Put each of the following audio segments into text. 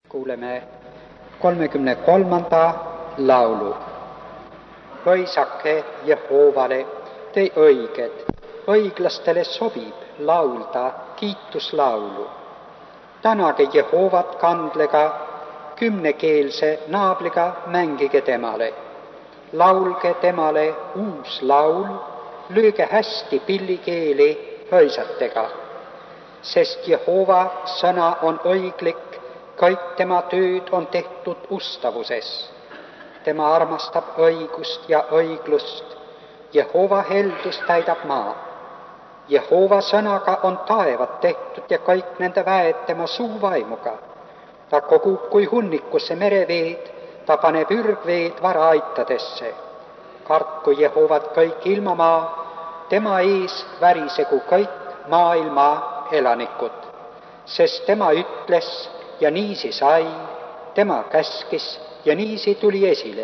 Kuuleme 33. laulu. Hõisake Jehoovale, te õiged, õiglastele sobib laulda kiituslaulu. Tänage Jehoovat kandlega, kümnekeelse naabliga mängige temale. Laulge temale uus laul, lööge hästi pillikeeli hõisatega. Sest Jehova sõna on õiglik, kõik tema tööd on tehtud ustavuses. Tema armastab õigust ja õiglust. Jehova heldus täidab maa. Jehova sõnaga on taevad tehtud ja kõik nende väed tema suuvaimuga. Ta kogub kui hunnikusse mereveed, ta paneb ürgveed varaaitadesse. Kartku Jehovat kõik ilmamaa, tema ees värisegu kõik maailma elanikud. Sest tema ütles ja niisi sai, tema käskis ja niisi tuli esile.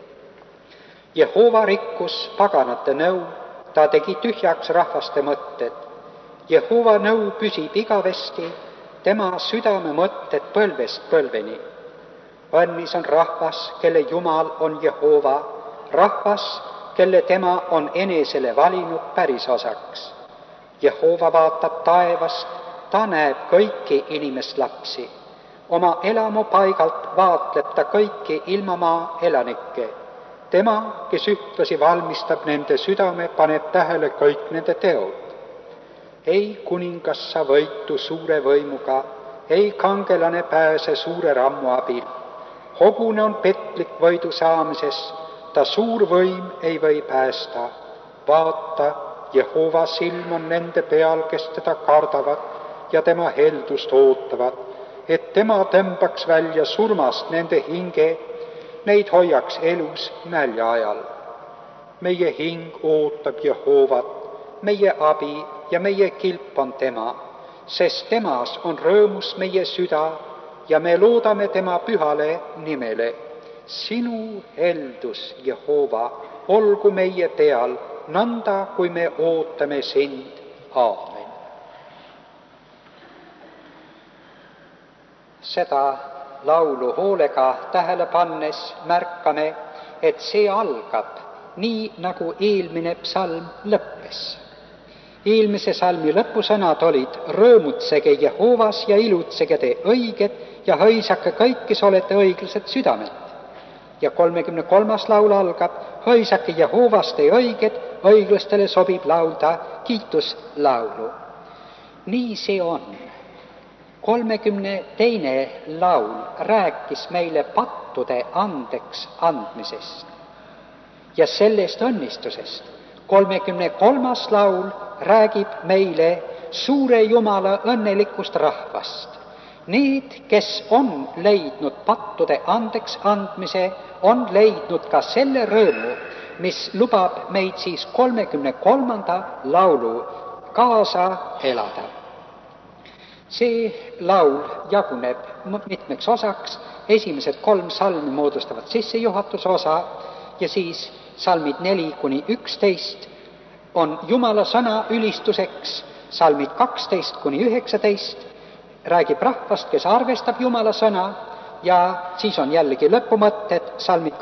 Jehova rikkus paganate nõu, ta tegi tühjaks rahvaste mõtted. Jehova nõu püsib igavesti, tema südame mõtted põlvest põlveni. Õnnis on rahvas, kelle Jumal on Jehova, rahvas, kelle tema on enesele valinud pärisosaks. Jehova vaatab taevast, ta näeb kõiki inimeslapsi. Oma elamupaigalt vaatleb ta kõiki ilmamaa elanikke. Tema, kes ühtlasi valmistab nende südame, paneb tähele kõik nende teod. Ei kuningas sa võitu suure võimuga, ei kangelane pääse suure rammu abil. Hobune on petlik võidu saamises, ta suur võim ei või päästa. Vaata, Jehova silm on nende peal, kes teda kardavad ja tema heldust ootavad, et tema tõmbaks välja surmast nende hinge, neid hoiaks elus nälja ajal. Meie hing ootab Jehovat, meie abi ja meie kilp on tema, sest temas on rõõmus meie süda ja me loodame tema pühale nimele. Sinu heldus, Jehova, olgu meie peal, nõnda kui me ootame sind. Aamen. Seda laulu hoolega tähele pannes märkame, et see algab nii, nagu eelmine psalm lõppes. Eelmise salmi lõpusõnad olid: rõõmutsege Jehovas ja ilutsege te õiged ja hõisake kõik, kes olete õiglased südamelt. Ja 33. laul algab: hõisake Jehovas te õiged, õiglastele sobib laulda kiituslaulu. Nii see on. 32. laul rääkis meile pattude andeks andmisest ja sellest õnnistusest. 33. laul räägib meile suure Jumala õnnelikust rahvast. Need, kes on leidnud pattude andeks andmise, on leidnud ka selle rõõmu, mis lubab meid siis 33. laulu kaasa elada. See laul jaguneb mitmeks osaks. Esimesed 3 salmi moodustavad sissejuhatuse osa ja siis salmid 4-11 on Jumala sõna ülistuseks. Salmid 12-19 räägib rahvast, kes arvestab Jumala sõna, ja siis on jällegi lõpumõtted, salmid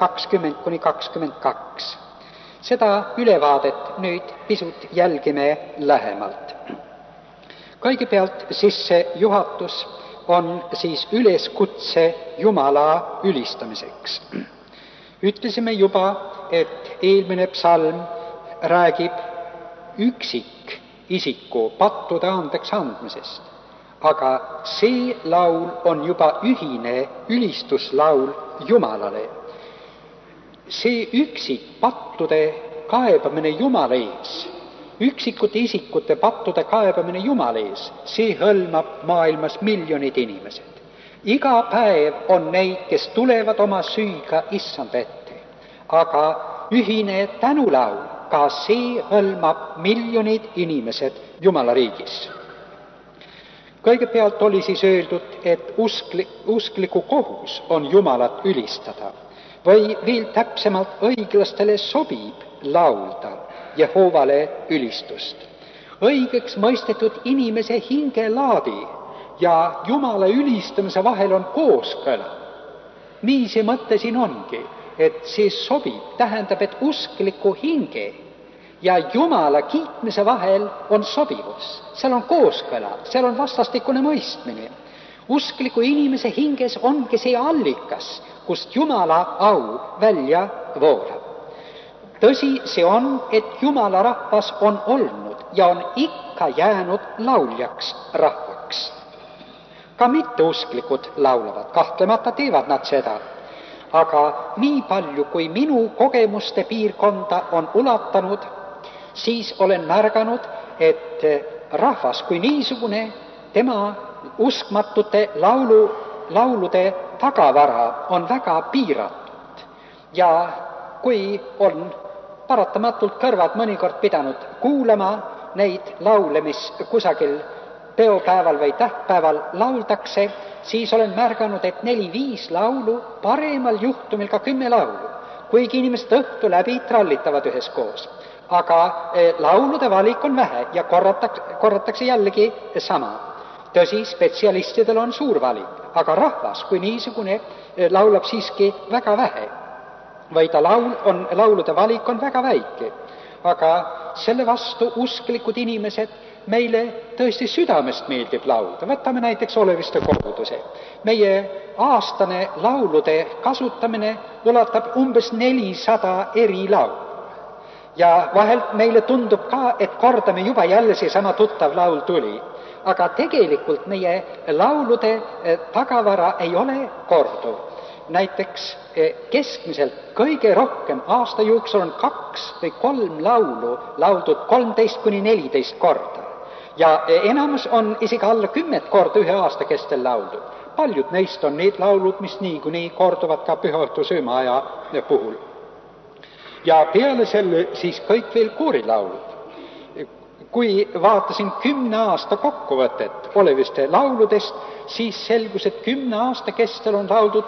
20-22. Seda ülevaadet nüüd pisut jälgime lähemalt. Kõigepealt sissejuhatus on siis üleskutse Jumala ülistamiseks. Ütlesime juba, et eelmine psalm räägib üksikisiku pattude andeks andmisest, aga see laul on juba ühine ülistuslaul Jumalale. See üksik pattude kaebamine Jumala ees, üksikute isikute pattude kaebamine Jumala ees, see hõlmab maailmas miljonid inimesed. Iga päev on neid, kes tulevad oma süüga issanda ette, aga ühine tänulaul, ka see hõlmab miljonid inimesed Jumala riigis. Kõigepealt oli siis öeldud, et uskliku kohus on Jumalat ülistada või veel täpsemalt õiglastele sobib laulda Jehovale ülistust. Õigeks mõistetud inimese hingelaadi ja Jumala ülistamise vahel on kooskõla. Nii see mõte siin ongi, et see sobib, tähendab, et uskliku hinge ja Jumala kiitmise vahel on sobivus. Seal on kooskõla, seal on vastastikune mõistmine. Uskliku inimese hinges ongi see allikas, kust Jumala au välja voolab. Tõsi see on, et Jumala rahvas on olnud ja on ikka jäänud lauljaks rahvaks. Ka mitteusklikud laulavad, kahtlemata teevad nad seda. Aga nii palju, kui minu kogemuste piirkonda on ulatanud, siis olen märganud, et rahvas kui niisugune, tema uskmatute laulude tagavara on väga piiratud. Ja kui on paratamatult kõrvad mõnikord pidanud kuulama neid laule, mis kusagil peopäeval või tähtpäeval lauldakse, siis olen märganud, et 4-5 laulu, paremal juhtumil ka 10 laulu, kuigi inimesed õhtu läbi trallitavad üheskoos. Aga laulude valik on vähe ja korratakse jällegi sama. Tõsi, spetsialistidel on suur valik, aga rahvas kui niisugune laulab siiski väga vähe. Või ta laulude valik on väga väike. Aga selle vastu usklikud inimesed, meile tõesti südamest meeldib laulda. Võtame näiteks Oleviste koguduse. Meie aastane laulude kasutamine ulatab umbes 400 eri laulu. Ja vahelt meile tundub ka, et kordame juba jälle seesama tuttav laul tuli. Aga tegelikult meie laulude tagavara ei ole korduv. Näiteks keskmiselt kõige rohkem aasta jooksul on 2 või 3 laulu lauldud 13-14 korda. Ja enamus on isegi alla 10 korda ühe aasta kestel lauldud. Paljud neist on need laulud, mis niikuinii korduvad ka pühaõhtu söömaaja puhul. Ja peale selle siis kõik veel koorilaulud. Kui vaatasin 10 aasta kokkuvõtet Oleviste lauludest, siis selgus, et 10 aasta kestel on lauldud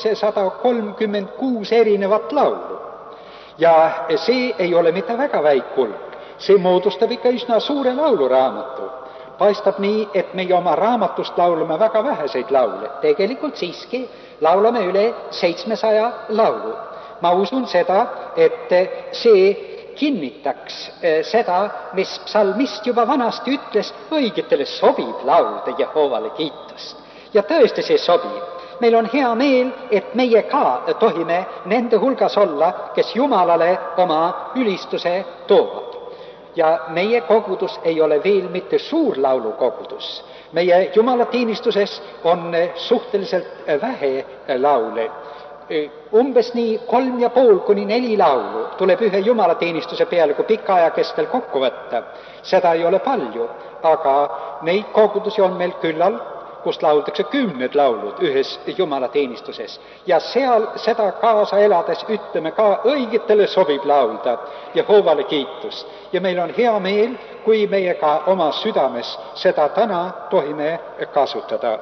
736 erinevat laulu. Ja see ei ole mitte väga väik hulk. See moodustab ikka üsna suure lauluraamatu. Paistab nii, et meie oma raamatust laulame väga väheseid laule. Tegelikult siiski laulame üle 700 laulu. Ma usun seda, et see kinnitaks seda, mis psalmist juba vanasti ütles, õigetele sobib laulda Jehoovale kiitust. Ja tõesti see sobib. Meil on hea meel, et meie ka tohime nende hulgas olla, kes Jumalale oma ülistuse toovad. Ja meie kogudus ei ole veel mitte suur laulukogudus. Meie jumalateenistuses on suhteliselt vähe laule. Umbes nii 3,5–4 laulu tuleb ühe jumalateenistuse peale, kui pika aja kestel kokku võtta. Seda ei ole palju, aga neid kogudusi on meil küllal, kus lauldakse 10 laulud ühes jumalateenistuses. Ja seal seda kaasa elades ütleme ka, õigetele sobib laulda Jehoovale kiitust. Ja meil on hea meel, kui meie ka oma südames seda täna tohime kasutada.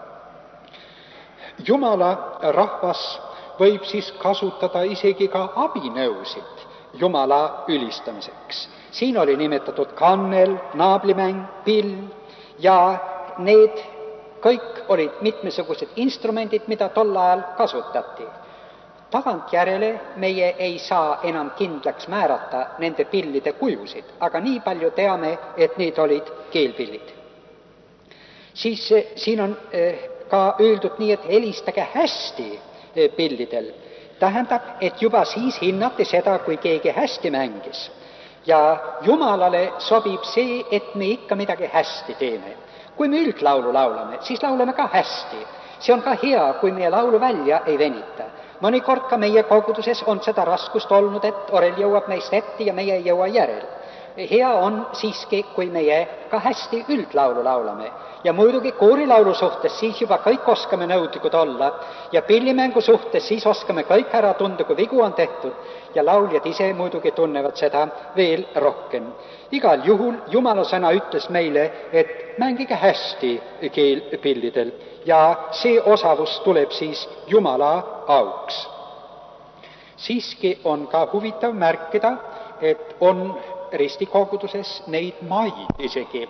Jumala rahvas võib siis kasutada isegi ka abinõusid Jumala ülistamiseks. Siin oli nimetatud kannel, naablimäng, pill ja need kõik olid mitmesugused instrumendid, mida tol ajal kasutati. Tagantjärele meie ei saa enam kindlaks määrata nende pillide kujusid, aga nii palju teame, et need olid keelpillid. Siis siin on ka öeldud nii, et helistage hästi pillidel. Tähendab, et juba siis hinnati seda, kui keegi hästi mängis. Ja Jumalale sobib see, et me ikka midagi hästi teeme. Kui me üldlaulu laulame, siis laulame ka hästi. See on ka hea, kui meie laulu välja ei venita. Mõnikord ka meie koguduses on seda raskust olnud, et orel jõuab meist ette ja meie ei jõua järel. Hea on siiski, kui meie ka hästi üldlaulu laulame. Ja muidugi koorilaulu suhtes siis juba kõik oskame nõudlikud olla ja pillimängu suhtes siis oskame kõik ära tunda, kui vigu on tehtud ja lauljad ise muidugi tunnevad seda veel rohkem. Igal juhul Jumala sõna ütles meile, et mängige hästi keelpillidel ja see osavus tuleb siis Jumala auks. Siiski on ka huvitav märkida, et on ristikoguduses neid maid isegi,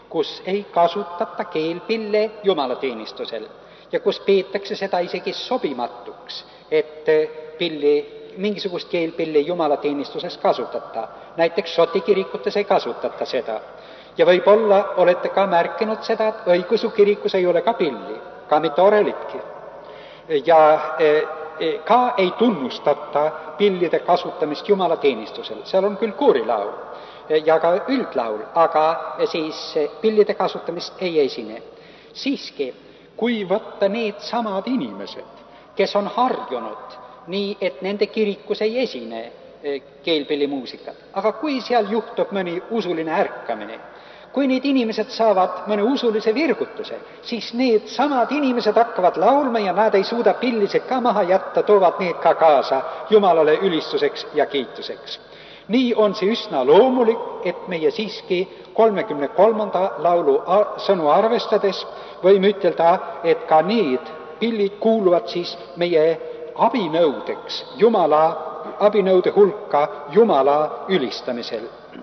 kus ei kasutata keelpille jumalateenistusel ja kus peetakse seda isegi sobimatuks, et mingisugust keelpilli jumalateenistuses kasutata. Näiteks Šoti kirikutes ei kasutata seda. Ja võib-olla olete ka märkinud seda, et õigeusu kirikus ei ole ka pilli, ka mitte orelitki. Ja ka ei tunnustata pillide kasutamist jumalateenistusel. Seal on küll koorilaul ja ka üldlaul, aga siis pillide kasutamist ei esine. Siiski, kui võtta need samad inimesed, kes on harjunud nii, et nende kirikus ei esine keelpillimuusikat, aga kui seal juhtub mõni usuline ärkamine, kui need inimesed saavad mõne usulise virgutuse, siis need samad inimesed hakkavad laulma ja nad ei suuda pillised ka maha jätta, toovad need ka kaasa Jumalale ülistuseks ja kiituseks. Nii on see üsna loomulik, et meie siiski 33. laulu sõnu arvestades võime ütelda, et ka need pillid kuuluvad siis meie abinõudeks, abinõude hulka Jumala ülistamisel.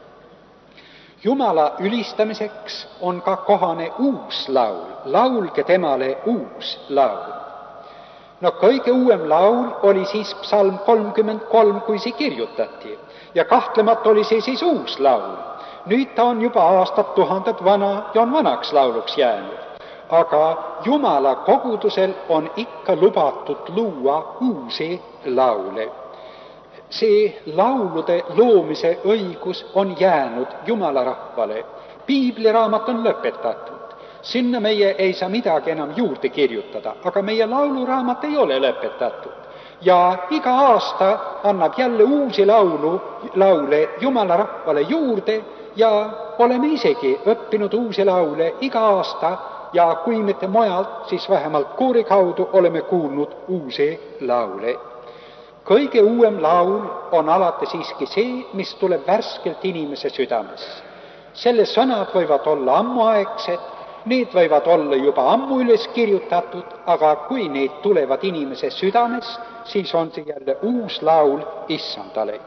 Jumala ülistamiseks on ka kohane uus laul, laulge temale uus laul. No kõige uuem laul oli siis psalm 33, kui see kirjutati ja kahtlemata oli see siis uus laul. Nüüd ta on juba aastad tuhanded vana ja on vanaks lauluks jäänud. Aga Jumala kogudusel on ikka lubatud luua uusi laule. See laulude loomise õigus on jäänud Jumala rahvale. Piibliraamat on lõpetatud. Sinna meie ei saa midagi enam juurde kirjutada, aga meie lauluraamat ei ole lõpetatud. Ja iga aasta annab jälle uusi laule Jumala rahvale juurde ja oleme isegi õppinud uusi laule iga aasta ja kui mitte mujalt, siis vähemalt koori kaudu oleme kuulnud uusi laule. Kõige uuem laul on alati siiski see, mis tuleb värskelt inimese südames. Selle sõnad võivad olla ammuaegsed, need võivad olla juba ammu üles kirjutatud, aga kui need tulevad inimese südames, siis on see jälle uus laul Issandale.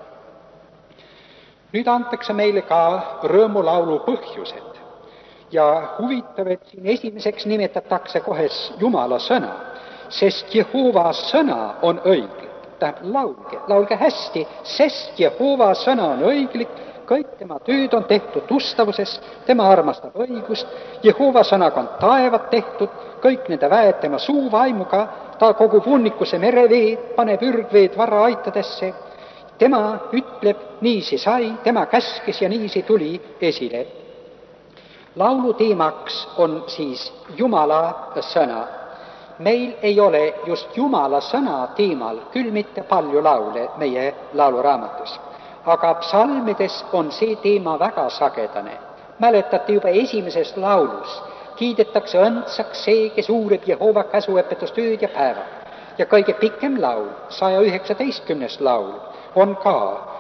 Nüüd antakse meile ka rõõmulaulu põhjused. Ja huvitav, et siin esimeseks nimetatakse kohe Jumala sõna, sest Jehova sõna on õiglik. Laulge hästi, sest Jehova sõna on õiglik, kõik tema tööd on tehtud ustavuses, tema armastab õigust, Jehova sõnaga on taevad tehtud, kõik nende väed tema suuvaimuga, ta kogub hunnikuse mereveed, paneb ürgveed varaaitadesse, tema ütleb, nii see sai, tema käskis ja nii see tuli esile. Laulu teemaks on siis Jumala sõna. Meil ei ole just Jumala sõna teemal küll mitte palju laule meie lauluraamatus, aga psalmides on see teema väga sagedane. Mäletate juba esimeses laulus, kiidetakse õndsaks see, kes uurib Jehova käsuõpetust ööd ja päevad. Ja kõige pikem laul, 119. laul, on ka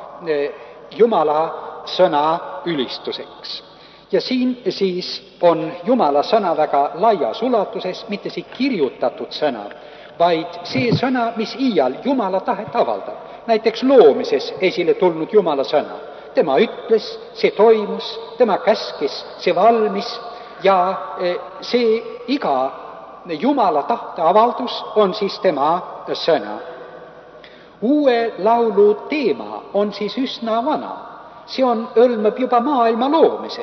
Jumala sõna ülistuseks. Ja siin siis on Jumala sõna väga laias ulatuses, mitte see kirjutatud sõna, vaid see sõna, mis iial Jumala tahet avaldab. Näiteks loomises esile tulnud Jumala sõna. Tema ütles, see toimus, tema käskis, see valmis ja see iga Jumala tahte avaldus on siis tema sõna. Uue laulu teema on siis üsna vana. See hõlmab juba maailma loomise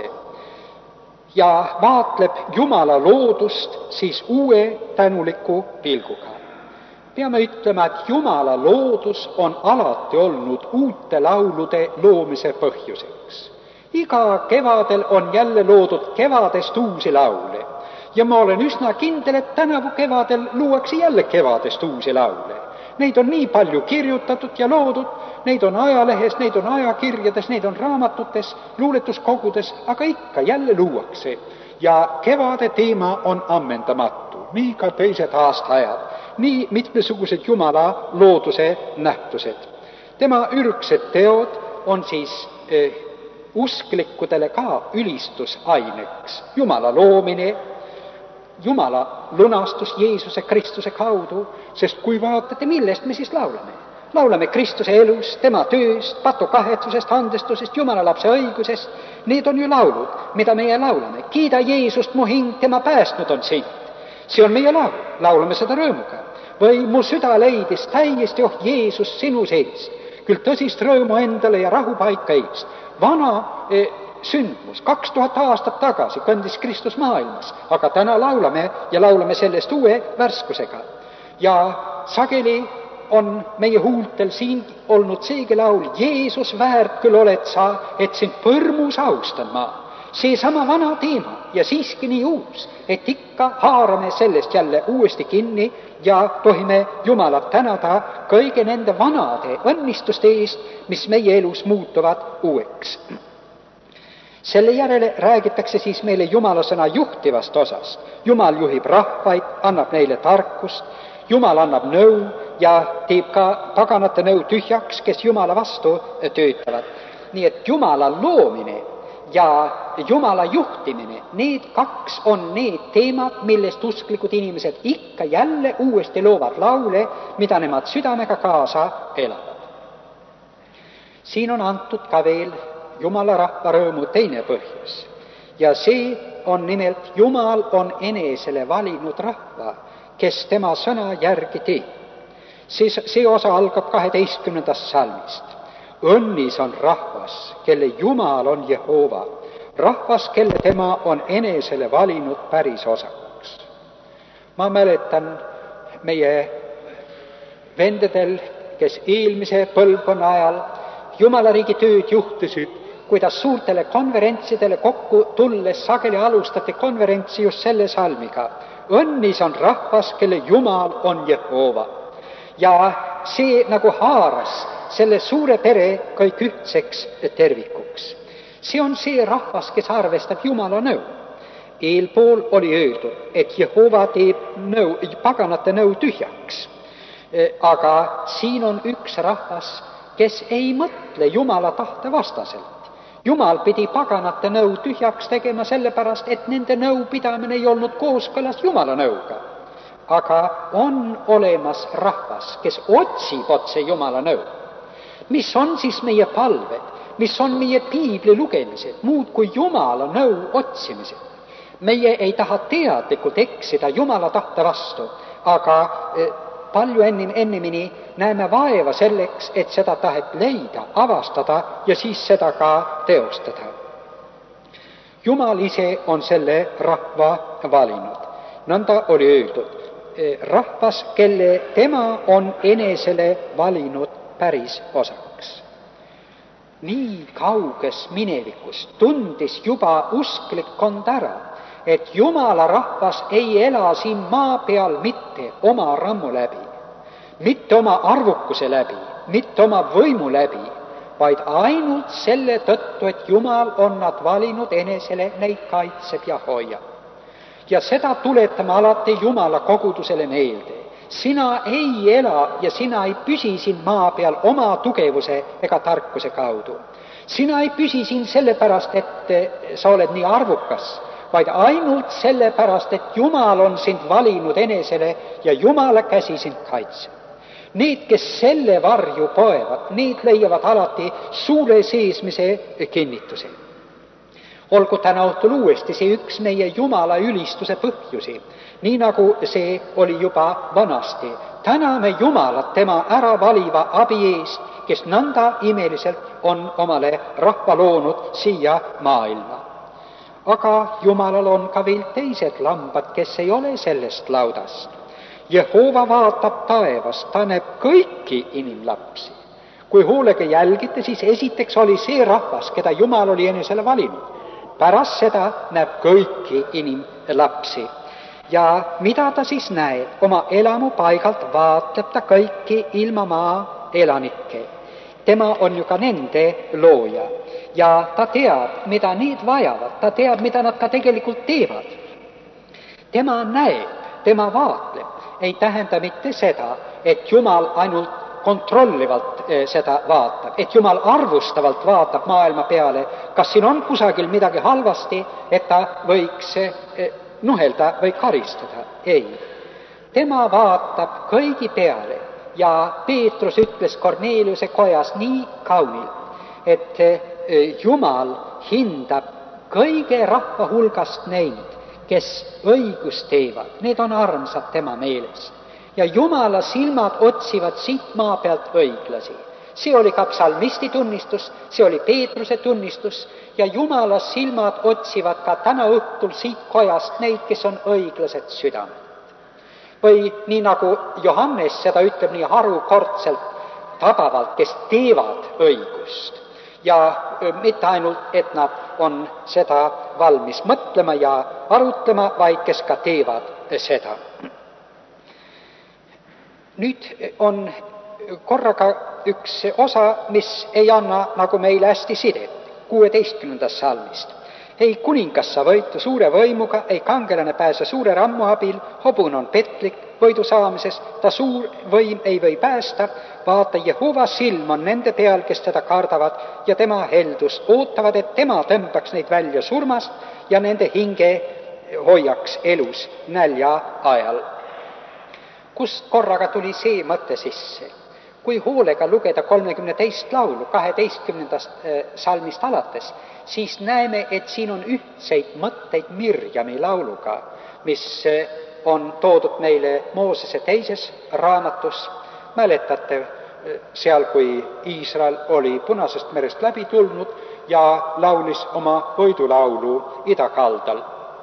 ja vaatleb Jumala loodust siis uue tänuliku pilguga. Peame ütlema, et Jumala loodus on alati olnud uute laulude loomise põhjuseks. Iga kevadel on jälle loodud kevadest uusi laule ja ma olen üsna kindel, et tänavu kevadel luuakse jälle kevadest uusi laule. Neid on nii palju kirjutatud ja loodud, neid on ajalehes, neid on ajakirjades, neid on raamatutes, luuletuskogudes, aga ikka jälle luuakse. Ja kevade teema on ammendamatu, nii ka teised aastaajad, nii mitmesugused Jumala looduse nähtused. Tema ürgsed teod on siis usklikudele ka ülistusaineks. Jumala loomine, Jumala lunastus Jeesuse Kristuse kaudu, sest kui vaatate, millest me siis laulame? Laulame Kristuse elust, tema tööst, patukahetsusest, andestusest, Jumala lapse õigusest. Need on ju laulud, mida meie laulame. Kiida Jeesust, mu hing, tema päästnud on sind. See on meie laul, laulame seda rõõmuga. Või mu süda leidis täiesti, Jeesus, sinu seest. Küll tõsist rõõmu endale ja rahupaika eest. Vana sündmus, 2000 aastat tagasi kõndis Kristus maailmas, aga täna laulame ja laulame sellest uue värskusega. Ja sageli on meie huultel siin olnud seegi laul, Jeesus, väärt küll oled sa, et sind põrmus austan ma. Seesama vana teema ja siiski nii uus, et ikka haarame sellest jälle uuesti kinni ja tohime Jumalat tänada kõige nende vanade õnnistuste eest, mis meie elus muutuvad uueks. Selle järele räägitakse siis meile Jumala sõna juhtivast osast. Jumal juhib rahvaid, annab neile tarkust, Jumal annab nõu ja teeb ka paganate nõu tühjaks, kes Jumala vastu töötavad. Nii et Jumala loomine ja Jumala juhtimine, need kaks on need teemad, millest usklikud inimesed ikka jälle uuesti loovad laule, mida nemad südamega kaasa elavad. Siin on antud ka veel Jumala rahva rõõmu teine põhjus ja see on nimelt Jumal on enesele valinud rahva, kes tema sõna järgi teeb. See osa algab 12. salmist. Õnnis on rahvas, kelle Jumal on Jehova, rahvas, kelle tema on enesele valinud päris osaks. Ma mäletan meie vendadel, kes eelmise põlvkonna ajal Jumala riigi tööd juhtisid, kuidas suurtele konverentsidele kokku tulles sageli alustati konverentsi just selle salmiga. Õnnis on rahvas, kelle Jumal on Jehova. Ja see nagu haaras selle suure pere kõik ühtseks tervikuks. See on see rahvas, kes arvestab Jumala nõu. Eelpool oli öeldud, et Jehova teeb paganate nõu tühjaks. Aga siin on üks rahvas, kes ei mõtle Jumala tahte vastaselt. Jumal pidi paganate nõu tühjaks tegema sellepärast, et nende nõu pidamine ei olnud kooskõlas Jumala nõuga. Aga on olemas rahvas, kes otsib otse Jumala nõu. Mis on siis meie palved, mis on meie piibli lugemised, muud kui Jumala nõu otsimised? Meie ei taha teadlikult eksida Jumala tahte vastu, aga palju ennemini näeme vaeva selleks, et seda tahet leida, avastada ja siis seda ka teostada. Jumal ise on selle rahva valinud. Nõnda oli öeldud, rahvas, kelle tema on enesele valinud päris osaks. Nii kauges minevikus tundis juba usklikkond ära, et Jumala rahvas ei ela siin maa peal mitte oma rammu läbi, mitte oma arvukuse läbi, mitte oma võimu läbi, vaid ainult selle tõttu, et Jumal on nad valinud enesele, neid kaitseb ja hoiab. Ja seda tuletame alati Jumala kogudusele meelde. Sina ei ela ja sina ei püsi siin maa peal oma tugevuse ega tarkuse kaudu. Sina ei püsi siin sellepärast, et sa oled nii arvukas, vaid ainult sellepärast, et Jumal on sind valinud enesele ja Jumala käsi sind kaitseb. Need, kes selle varju poevad, need leiavad alati suure seesmise kinnituse. Olgu täna õhtul uuesti see üks meie Jumala ülistuse põhjusi, nii nagu see oli juba vanasti. Täname Jumalat tema ära valiva abi eest, kes nõnda imeliselt on omale rahva loonud siia maailma. Aga Jumalal on ka veel teised lambad, kes ei ole sellest laudast. Jehova vaatab taevast, ta näeb kõiki inimlapsi. Kui hoolega jälgite, siis esiteks oli see rahvas, keda Jumal oli enesele valinud. Pärast seda näeb kõiki inimlapsi. Ja mida ta siis näeb? Oma elamu paigalt vaatleb ta kõiki ilmamaa elanikke. Tema on ju ka nende looja. Ja ta teab, mida need vajavad. Ta teab, mida nad ka tegelikult teevad. Tema näeb, tema vaatleb. Ei tähenda mitte seda, et Jumal ainult kontrollivalt seda vaatab, et Jumal arvustavalt vaatab maailma peale, kas siin on kusagil midagi halvasti, et ta võiks nuhelda või karistada. Ei. Tema vaatab kõigi peale ja Peetrus ütles Korneliuse kojas nii kaunilt, et Jumal hindab kõige rahva hulgast neid, kes õigust teevad, need on armsad tema meelest. Ja Jumala silmad otsivad siit maa pealt õiglasi. See oli ka psalmisti tunnistus, see oli Peetruse tunnistus ja Jumala silmad otsivad ka täna õhtul siit kojast neid, kes on õiglased südamed. Või nii nagu Johannes seda ütleb nii harukordselt tabavalt, kes teevad õigust. Ja mitte ainult, et nad on seda valmis mõtlema ja arutlema, vaid kes ka teevad seda. Nüüd on korraga üks osa, mis ei anna nagu meile hästi sidet, 16. salmist. Ei kuningas saa võitu suure võimuga, ei kangelane pääse suure rammu abil, hobune on petlik võidu saamises, ta suur võim ei või päästa, vaata Jehova silm on nende peal, kes teda kardavad ja tema heldust ootavad, et tema tõmbaks neid välja surmast ja nende hinge hoiaks elus nälja ajal. Kust korraga tuli see mõte sisse? Kui hoolega lugeda 32. laulu 12. salmist alates, siis näeme, et siin on ühtseid mõtteid Mirjami lauluga, mis on toodud meile Moosese 2. raamatus. Mäletate seal, kui Iisrael oli Punasest merest läbi tulnud ja laulis oma võidulaulu idakaldal.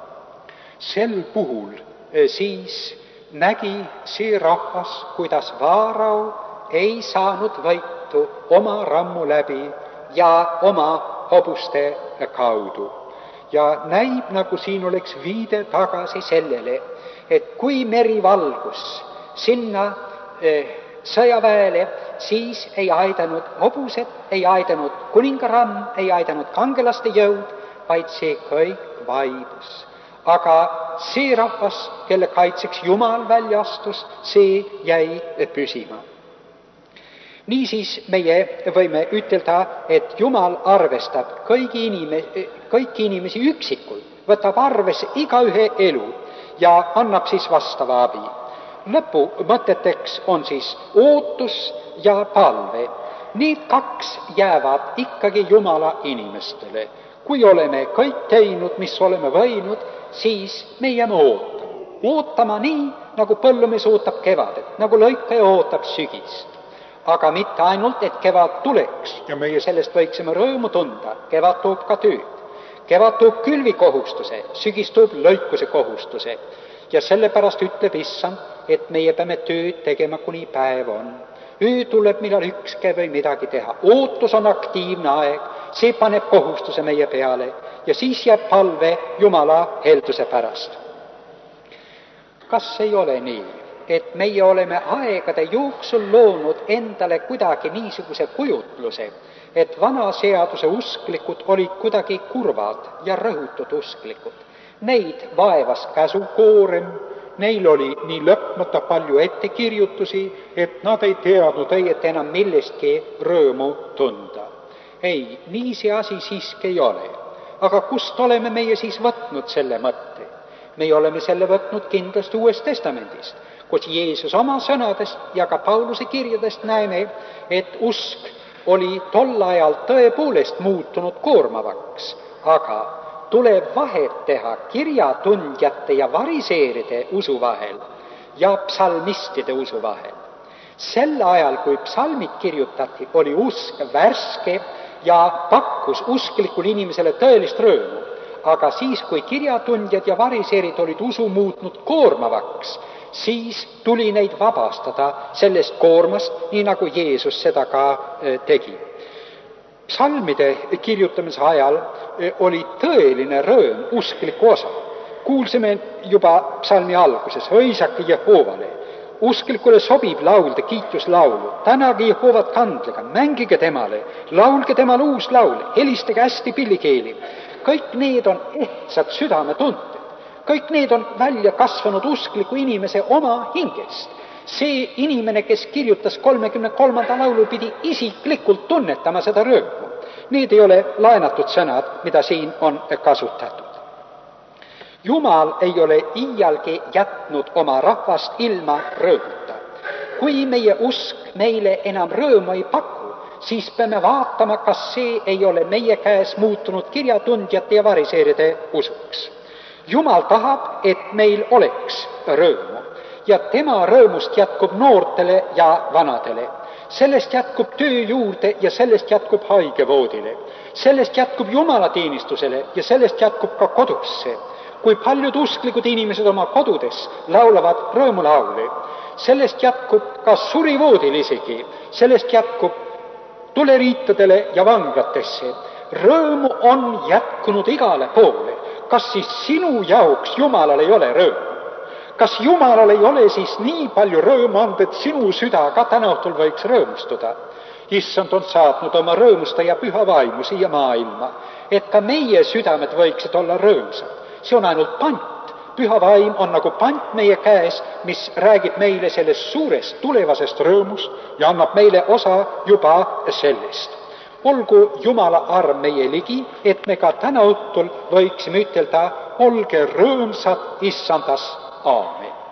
Sel puhul siis nägi see rahvas, kuidas Vaarao ei saanud võitu oma rammu läbi ja oma hobuste kaudu. Ja näib, nagu siin oleks viide tagasi sellele, et kui meri valgus sinna sõjaväele, siis ei aidanud hobused, ei aidanud kuningaramm, ei aidanud kangelaste jõud, vaid see kõik vaibus. Aga see rahvas, kelle kaitseks Jumal välja astus, see jäi püsima. Niisiis meie võime ütelda, et Jumal arvestab kõiki inimesi üksikult, võtab arvesse igaühe elu ja annab siis vastava abi. Lõpumõteteks on siis ootus ja palve. Need kaks jäävad ikkagi Jumala inimestele. Kui oleme kõik teinud, mis oleme võinud, siis me jääme ootama. Ootama nii, nagu põllumees ootab kevadet, nagu lõikaja ootab sügist. Aga mitte ainult, et kevad tuleks ja meie sellest võiksime rõõmu tunda. Kevad toob ka tööd. Kevad toob külvikohustuse, sügis toob lõikuse kohustuse. Ja sellepärast ütleb Issand, et meie peame tööd tegema, kuni päev on. Öö tuleb, millal ükski või midagi teha. Ootus on aktiivne aeg, see paneb kohustuse meie peale ja siis jääb palve Jumala helduse pärast. Kas ei ole nii, et meie oleme aegade jooksul loonud endale kuidagi niisuguse kujutluse, et vana seaduse usklikud olid kuidagi kurvad ja rõhutud usklikud. Neid vaevas käsukoorem, neil oli nii lõpmata palju ettekirjutusi, et nad ei teadnud õieti enam millestki rõõmu tunda. Ei, nii see asi siiski ei ole. Aga kust oleme meie siis võtnud selle mõtte? Meie oleme selle võtnud kindlasti Uuest Testamendist, kus Jeesus oma sõnadest ja ka Pauluse kirjadest näeme, et usk oli tol ajal tõepoolest muutunud koormavaks, aga tuleb vahet teha kirjatundjate ja variseeride usu vahel ja psalmistide usu vahel. Sel ajal, kui psalmid kirjutati, oli usk värske ja pakkus usklikul inimesele tõelist rõõmu. Aga siis, kui kirjatundjad ja variseerid olid usu muutnud koormavaks, siis tuli neid vabastada sellest koormast, nii nagu Jeesus seda ka tegi. Psalmide kirjutamise ajal oli tõeline rõõm uskliku osa. Kuulsime juba psalmi alguses, hõisake Jehovale. Usklikule sobib laulda kiituslaulu, tänage Jehovat kandlega, mängige temale, laulge temale uus laul, helistage hästi pillikeeli. Kõik need on ehtsad südametunded. Kõik need on välja kasvanud uskliku inimese oma hingest. See inimene, kes kirjutas 33. laulu, pidi isiklikult tunnetama seda rõõmu. Need ei ole laenatud sõnad, mida siin on kasutatud. Jumal ei ole iialgi jätnud oma rahvast ilma rõõmuta. kui meie usk meile enam rõõmu ei paku, siis peame vaatama, kas see ei ole meie käes muutunud kirjatundjate ja variseeride usuks. Jumal tahab, et meil oleks rõõmu ja tema rõõmust jätkub noortele ja vanadele. Sellest jätkub töö juurde ja sellest jätkub haigevoodile. Sellest jätkub jumalateenistusele ja sellest jätkub ka kodusse. Kui paljud usklikud inimesed oma kodudes laulavad rõõmulaule, sellest jätkub ka surivoodil isegi, sellest jätkub tuleriitadele ja vanglatesse. Rõõmu on jätkunud igale poole. Kas siis sinu jaoks Jumalal ei ole rõõmu? Kas Jumalal ei ole siis nii palju rõõmu anda, et sinu süda ka täna õhtul võiks rõõmustuda? Issand on saatnud oma rõõmustaja püha vaimu siia maailma, et ka meie südamed võiksid olla rõõmsad. See on ainult pant. Püha vaim on nagu pant meie käes, mis räägib meile sellest suurest tulevasest rõõmust ja annab meile osa juba sellest. Olgu Jumala arm meie ligi, et me ka täna õhtul võiksime ütelda, olge rõõmsad Issandas. Aamen.